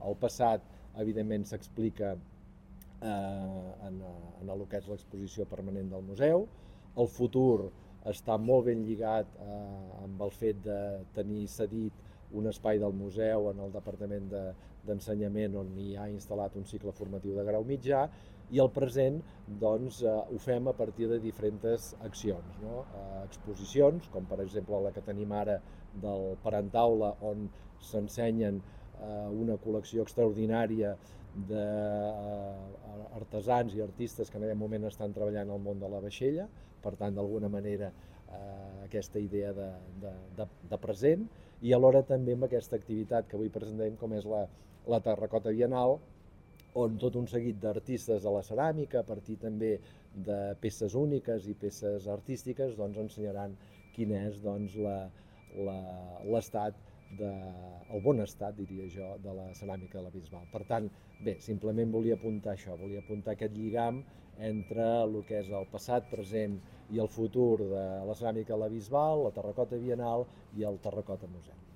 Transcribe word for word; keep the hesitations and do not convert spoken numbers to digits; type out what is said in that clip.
El passat, evidentment, s'explica eh, en, en el que és l'exposició permanent del museu. El futur està molt ben lligat eh, amb el fet de tenir cedit un espai del museu en el Departament de, d'Ensenyament on hi ha instal·lat un cicle formatiu de grau mitjà, i el present doncs, eh, ho fem a partir de diferents accions, no? Eh, exposicions, com per exemple la que tenim ara del Parantaula, on s'ensenyen eh, una col·lecció extraordinària d'artesans i artistes que en aquest moment estan treballant al món de la vaixella, per tant, d'alguna manera, eh, aquesta idea de, de, de, de present, i alhora també amb aquesta activitat que avui presentem, com és la, la Terracota Bienal, on tot un seguit d'artistes de la ceràmica, a partir també de peces úniques i peces artístiques, doncs ensenyaran quin és doncs, l'estat, de, el bon estat, diria jo, de la ceràmica de la Bisbal. Per tant, bé, simplement volia apuntar això, volia apuntar aquest lligam entre el que és el passat, present i el futur de la ceràmica de la Bisbal, la Terracota Bienal i el Terracota Museu.